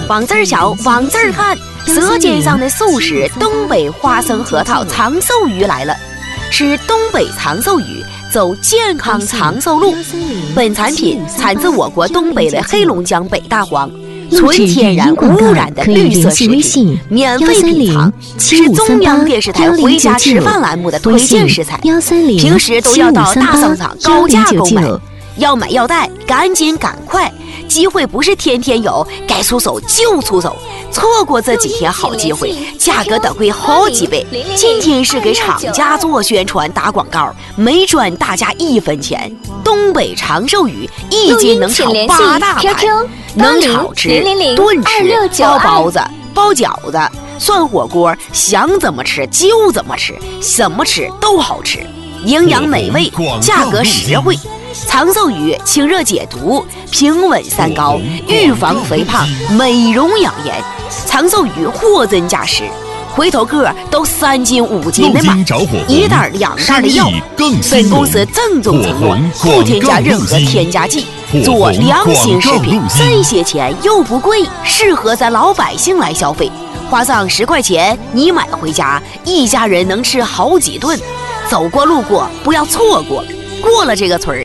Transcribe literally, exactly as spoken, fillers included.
往这儿瞧，往这儿看，舌尖上的素食东北花生核桃长寿鱼来了，是东北长寿鱼，走健康长寿路。本产品产自我国东北的黑龙江北大荒，纯天然无污染的绿色食品，免费品尝，是中央电视台回家吃饭栏目的推荐食材。平时都要到大商场高价购买，要买要带，赶紧赶快，机会不是天天有，该出手就出手，错过这几天好机会，价格得贵好几倍。今天是给厂家做宣传打广告，没赚大家一分钱。东北长寿鱼一斤能炒八大盘，能炒吃、炖吃、包包子、包饺子、涮火锅，想怎么吃就怎么吃，什么吃都好吃，营养美味，价格实惠。长寿鱼清热解毒、平稳三高、预防肥胖、美容养颜。长寿鱼货真价实，回头个都三斤五斤的买，一袋两袋的要。本公司郑重承诺，不添加任何添加剂，做良心食品，这些钱又不贵，适合咱老百姓来消费。花上十块钱，你买回家，一家人能吃好几顿。走过路过不要错过，过了这个村儿。